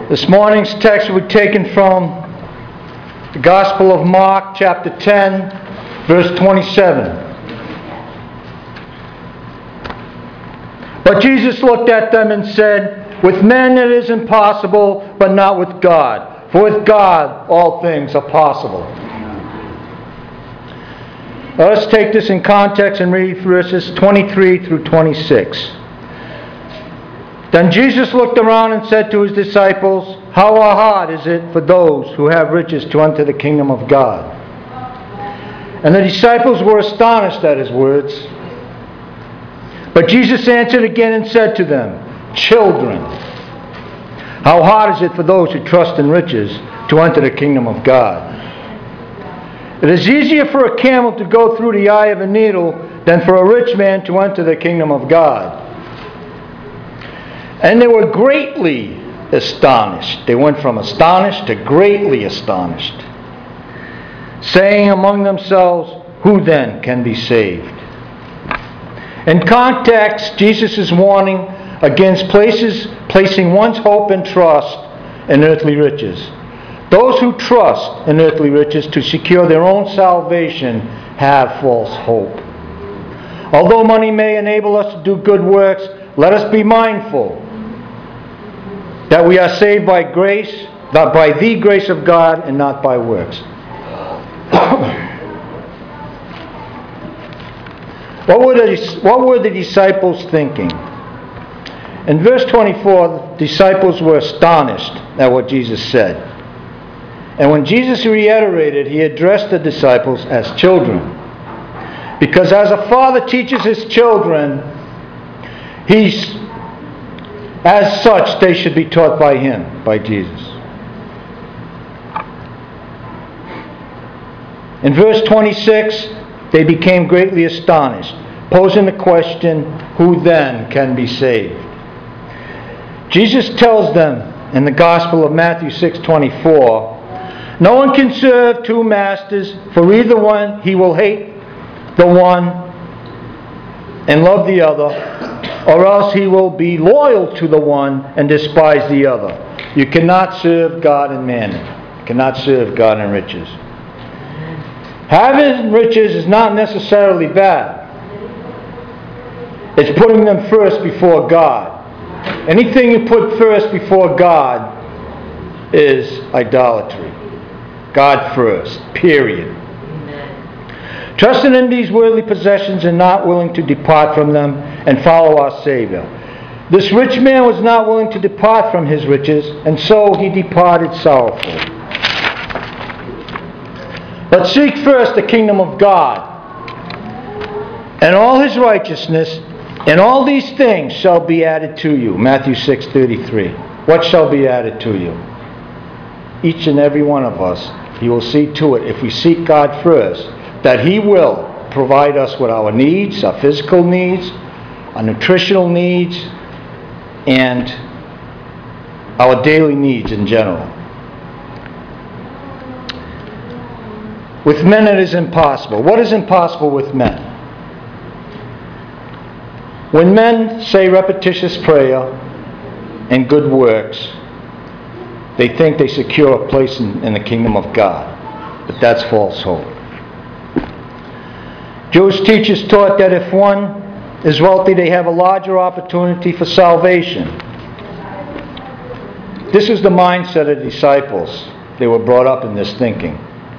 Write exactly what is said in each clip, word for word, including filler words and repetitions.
This morning's text will be taken from the Gospel of Mark, chapter ten, verse twenty-seven. But Jesus looked at them and said, "With men it is impossible, but not with God. For with God all things are possible." Let us take this in context and read verses twenty-three through twenty-six. Then Jesus looked around and said to his disciples, "How hard is it for those who have riches to enter the kingdom of God?" And the disciples were astonished at his words. But Jesus answered again and said to them, "Children, how hard is it for those who trust in riches to enter the kingdom of God? It is easier for a camel to go through the eye of a needle than for a rich man to enter the kingdom of God." And they were greatly astonished. They went from astonished to greatly astonished, saying among themselves, "Who then can be saved?" In context, Jesus is warning against places, placing one's hope and trust in earthly riches. Those who trust in earthly riches to secure their own salvation have false hope. Although money may enable us to do good works, let us be mindful that we are saved by grace, not by the grace of God, and not by works. What were the, what were the disciples thinking? In verse twenty-four, the disciples were astonished at what Jesus said. And when Jesus reiterated, he addressed the disciples as children. Because as a father teaches his children, he's, as such, they should be taught by him, by Jesus. In verse twenty-six, they became greatly astonished, posing the question, "Who then can be saved?" Jesus tells them in the Gospel of Matthew six twenty-four, "No one can serve two masters, for either one he will hate the one and love the other, or else he will be loyal to the one and despise the other. You cannot serve God and mammon." You cannot serve God and riches. Having riches is not necessarily bad. It's putting them first before God. Anything you put first before God is idolatry. God first, period. Amen. Trusting in these worldly possessions and not willing to depart from them and follow our Savior. This rich man was not willing to depart from his riches, and so he departed sorrowful. But seek first the kingdom of God and all his righteousness, and all these things shall be added to you. Matthew six thirty-three. What shall be added to you? Each and every one of us, he will see to it, if we seek God first, that he will provide us with our needs, our physical needs, our nutritional needs, and our daily needs in general. With men it is impossible. What is impossible with men? When men say repetitious prayer and good works, they think they secure a place in, in the kingdom of God. But that's false hope. Jewish teachers taught that if one is wealthy, they have a larger opportunity for salvation. This is the mindset of the disciples. They were brought up in this thinking.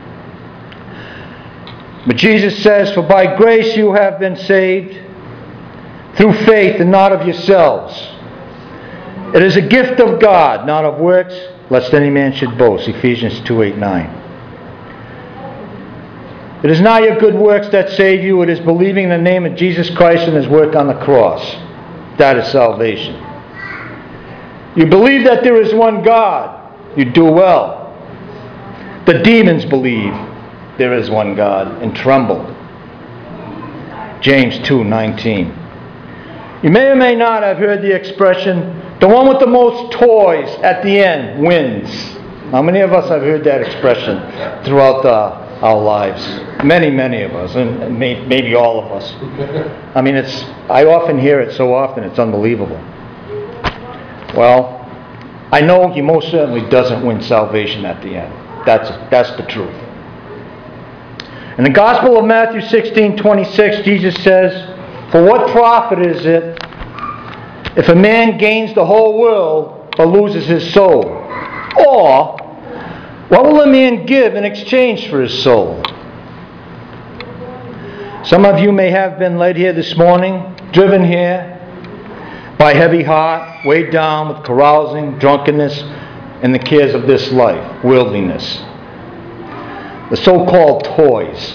But Jesus says, "For by grace you have been saved, through faith and not of yourselves. It is a gift of God, not of works, lest any man should boast." Ephesians two eight nine. It is not your good works that save you. It is believing in the name of Jesus Christ and his work on the cross. That is salvation. You believe that there is one God. You do well. The demons believe there is one God and tremble. James two nineteen. You may or may not have heard the expression, "The one with the most toys at the end wins." How many of us have heard that expression throughout the, our lives? Many, many of us, and may, maybe all of us. I mean, it's. I often hear it so often, it's unbelievable. Well, I know he most certainly doesn't win salvation at the end. That's, that's the truth. In the Gospel of Matthew sixteen twenty-six, Jesus says, "For what profit is it if a man gains the whole world but loses his soul? Or, what will a man give in exchange for his soul?" Some of you may have been led here this morning, driven here by heavy heart, weighed down with carousing, drunkenness, and the cares of this life, worldliness. The so-called toys.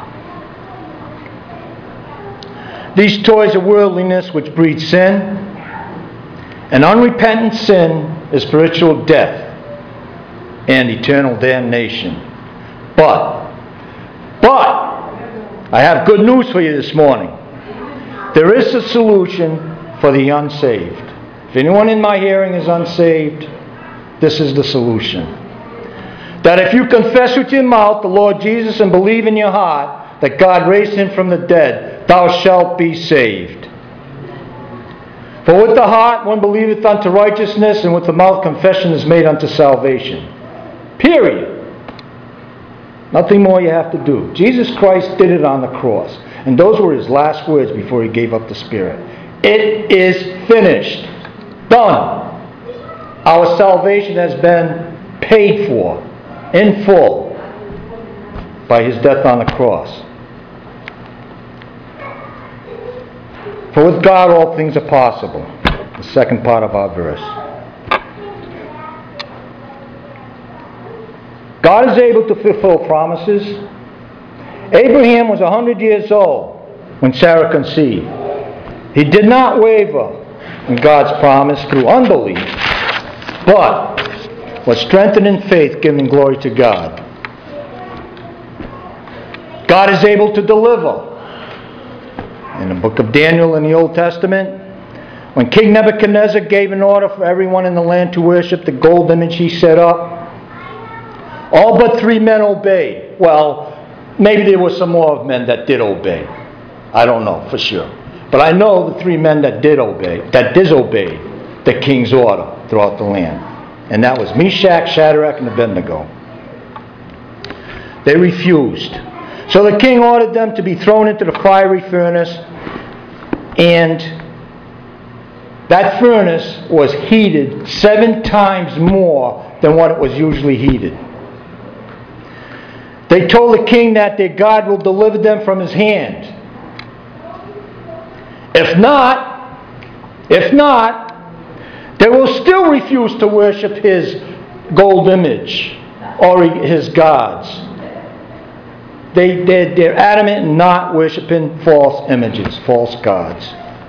These toys of worldliness which breed sin, and unrepentant sin is spiritual death and eternal damnation. But, but, I have good news for you this morning. There is a solution for the unsaved. If anyone in my hearing is unsaved, this is the solution. That if you confess with your mouth the Lord Jesus and believe in your heart that God raised him from the dead, thou shalt be saved. For with the heart one believeth unto righteousness, and with the mouth confession is made unto salvation. Period. Nothing more you have to do. Jesus Christ did it on the cross. And those were his last words before he gave up the Spirit. It is finished. Done. Our salvation has been paid for in full by his death on the cross. For with God all things are possible. The second part of our verse. God is able to fulfill promises. Abraham was one hundred years old when Sarah conceived. He did not waver in God's promise through unbelief, but was strengthened in faith, giving glory to God. God is able to deliver. In the book of Daniel in the Old Testament, when King Nebuchadnezzar gave an order for everyone in the land to worship the gold image he set up, all but three men obeyed. Well, maybe there were some more men that did obey. I don't know for sure. But I know the three men that did obey, that disobeyed the king's order throughout the land. And that was Meshach, Shadrach, and Abednego. They refused. So the king ordered them to be thrown into the fiery furnace, and that furnace was heated seven times more than what it was usually heated. They told the king that their God will deliver them from his hand. If not, if not, they will still refuse to worship his gold image or his gods. They, they're, they're adamant in not worshiping false images, false gods.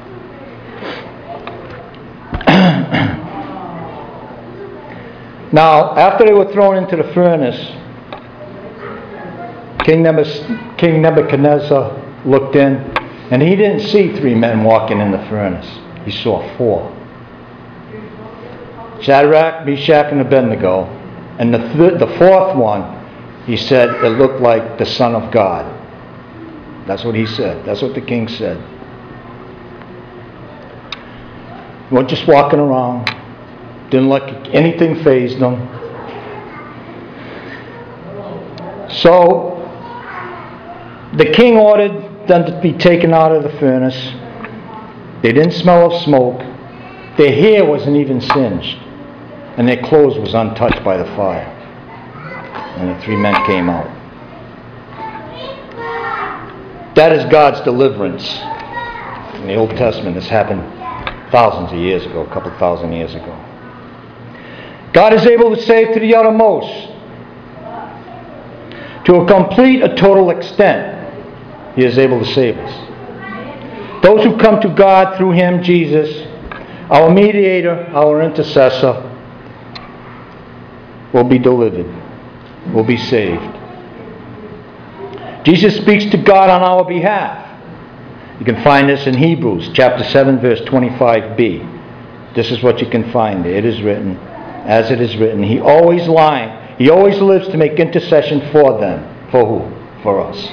Now, after they were thrown into the furnace, King Nebuchadnezzar looked in, and he didn't see three men walking in the furnace. He saw four. Shadrach, Meshach, and Abednego. And the, th- the fourth one, he said, it looked like the Son of God. That's what he said. That's what the king said. They weren't just walking around. Didn't look anything fazed them. So, the king ordered them to be taken out of the furnace. They didn't smell of smoke. Their hair wasn't even singed. And their clothes was untouched by the fire. And the three men came out. That is God's deliverance. In the Old Testament, this happened thousands of years ago, a couple thousand years ago. God is able to save to the uttermost. To a complete, a total extent. He is able to save us. Those who come to God through him, Jesus, our mediator, our intercessor, will be delivered, will be saved. Jesus speaks to God on our behalf. You can find this in Hebrews chapter seven, verse twenty-five b. This is what you can find there. It is written, as it is written, He always lying, He always lives to make intercession for them. For who? For us.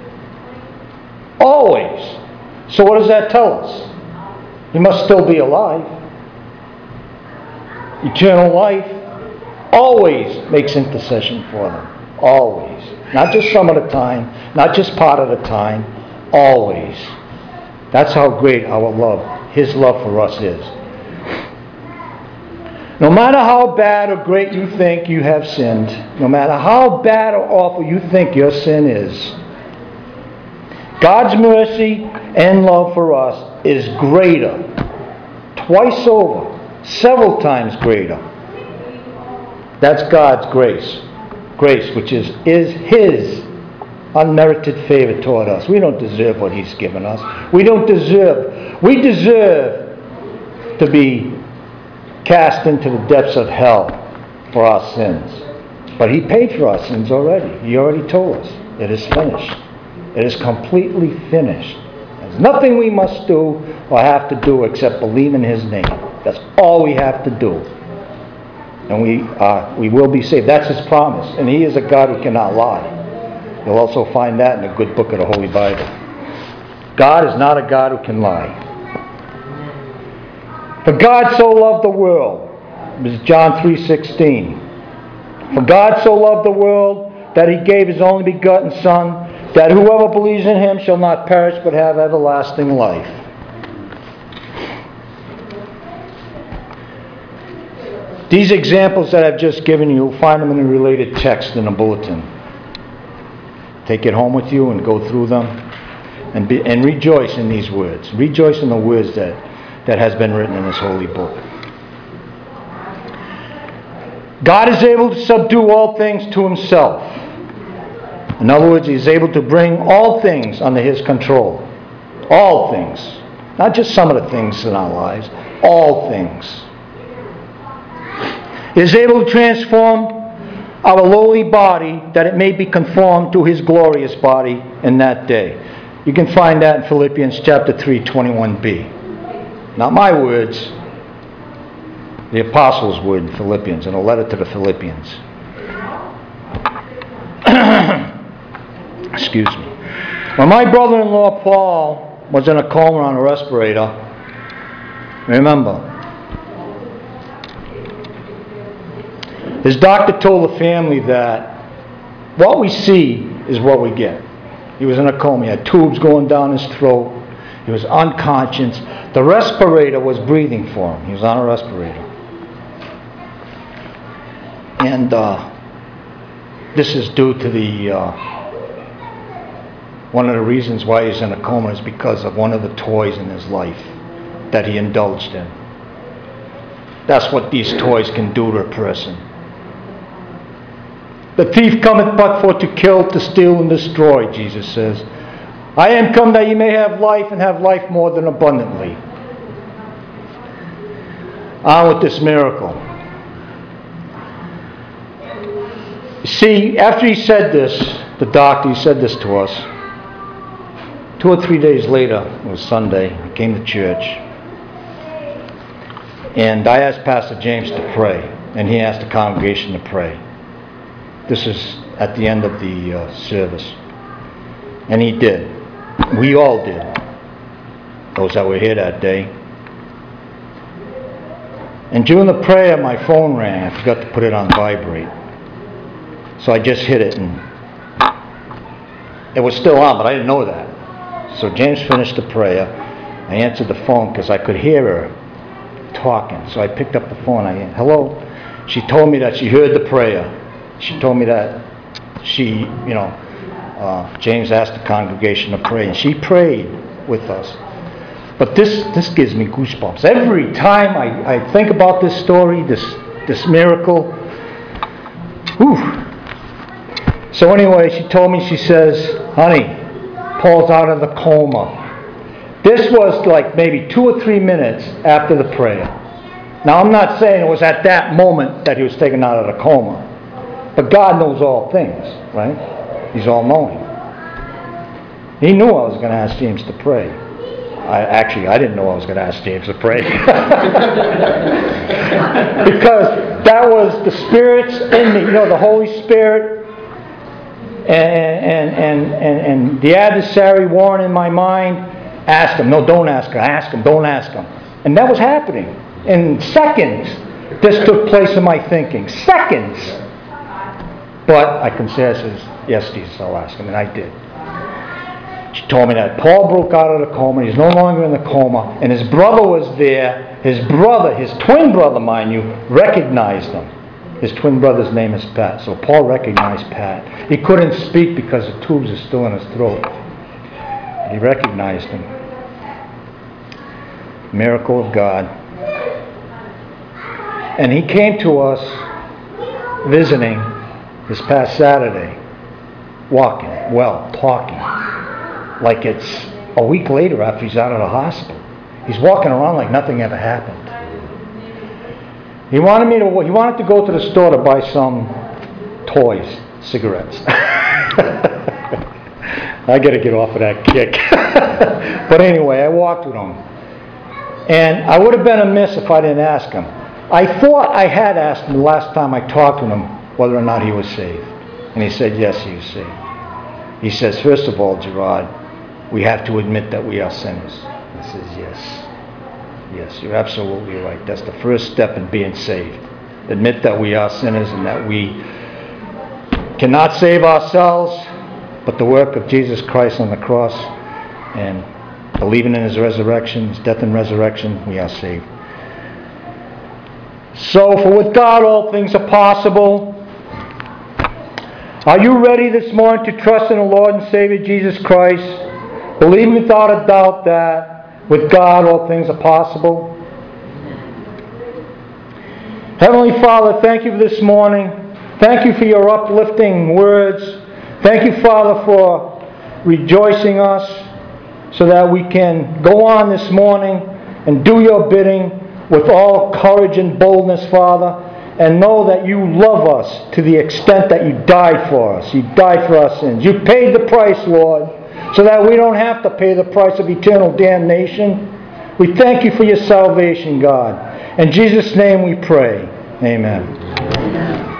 Always. So what does that tell us? He must still be alive. eternal life, always makes intercession for them. Always. Not just some of the time, not just part of the time, always. That's how great our love, His love for us is. No matter how bad or great you think you have sinned, no matter how bad or awful you think your sin is, God's mercy and love for us is greater, twice over, several times greater. That's God's grace. Grace, which is, is His unmerited favor toward us. We don't deserve what He's given us. We don't deserve. We deserve to be cast into the depths of hell for our sins. But He paid for our sins already. He already told us. It is finished. It is completely finished. There's nothing we must do or have to do except believe in His name. That's all we have to do. And we uh, we will be saved. That's His promise. And He is a God who cannot lie. You'll also find that in the good book of the Holy Bible. God is not a God who can lie. For God so loved the world. This is John three sixteen. For God so loved the world that He gave His only begotten Son, that whoever believes in Him shall not perish but have everlasting life. These examples that I've just given you, you'll find them in a related text in the bulletin. Take it home with you and go through them and be, and rejoice in these words. Rejoice in the words that, that has been written in this holy book. God is able to subdue all things to Himself. In other words, He is able to bring all things under His control. All things. Not just some of the things in our lives. All things. He is able to transform our lowly body that it may be conformed to His glorious body in that day. You can find that in Philippians chapter three, twenty-one b. Not my words, the apostles' word in Philippians, in a letter to the Philippians. Excuse me. When my brother-in-law Paul was in a coma on a respirator, remember, his doctor told the family that what we see is what we get. He was in a coma. He had tubes going down his throat. He was unconscious. The respirator was breathing for him. He was on a respirator. And uh, this is due to the... Uh, one of the reasons why he's in a coma is because of one of the toys in his life that he indulged in. That's what these toys can do to a person. The thief cometh but for to kill, to steal, and destroy, Jesus says. I am come that ye may have life, and have life more than abundantly. On with this miracle. See, after he said this, the doctor, he said this to us. Two or three days later, it was Sunday, I came to church. And I asked Pastor James to pray, and he asked the congregation to pray. This is at the end of the uh, service. And he did. We all did. Those that were here that day. And during the prayer, my phone rang. I forgot to put it on vibrate. So I just hit it, and it was still on, but I didn't know that. So James finished the prayer. I answered the phone because I could hear her talking. So I picked up the phone. I said, hello. She told me that she heard the prayer. She told me that she, you know, uh, James asked the congregation to pray, and she prayed with us. But this this gives me goosebumps. Every time I, I think about this story, this this miracle. Whew. So anyway, she told me, she says, honey, Paul's out of the coma. This was like maybe two or three minutes after the prayer. Now I'm not saying it was at that moment that he was taken out of the coma. But God knows all things, right? He's all-knowing. He knew I was going to ask James to pray. I, actually, I didn't know I was going to ask James to pray. Because that was the Spirit's in me, you know, the Holy Spirit and, and, and, and, and the adversary warring in my mind. Ask him. No, don't ask him. Ask him. Don't ask him. And that was happening in seconds. This took place in my thinking. Seconds! But I can say, I says, yes, Jesus, I'll ask him. And I did. She told me that Paul broke out of the coma. He's no longer in the coma. And his brother was there. His brother, his twin brother, mind you, recognized him. His twin brother's name is Pat. So Paul recognized Pat. He couldn't speak because the tubes are still in his throat. But he recognized him. Miracle of God. And he came to us visiting this past Saturday. Walking, well, talking. Like it's a week later after he's out of the hospital. He's walking around like nothing ever happened. He wanted me to. He wanted to go to the store to buy some toys, cigarettes. I got to get off of that kick. But anyway, I walked with him, and I would have been amiss if I didn't ask him. I thought I had asked him the last time I talked with him whether or not he was saved, and he said yes, he was saved. He says, first of all, Gerard, we have to admit that we are sinners. I says, yes. Yes, you're absolutely right. That's the first step in being saved. Admit that we are sinners and that we cannot save ourselves, but the work of Jesus Christ on the cross and believing in his resurrection, his death and resurrection, we are saved. So, for with God all things are possible. Are you ready this morning to trust in the Lord and Savior Jesus Christ? Believing without a doubt that with God all things are possible. Heavenly Father, thank you for this morning. Thank you for your uplifting words. Thank you, Father, for rejoicing us so that we can go on this morning and do your bidding with all courage and boldness, Father, and know that you love us to the extent that you died for us. You died for our sins. You paid the price, Lord, so that we don't have to pay the price of eternal damnation. We thank you for your salvation, God. In Jesus' name we pray. Amen.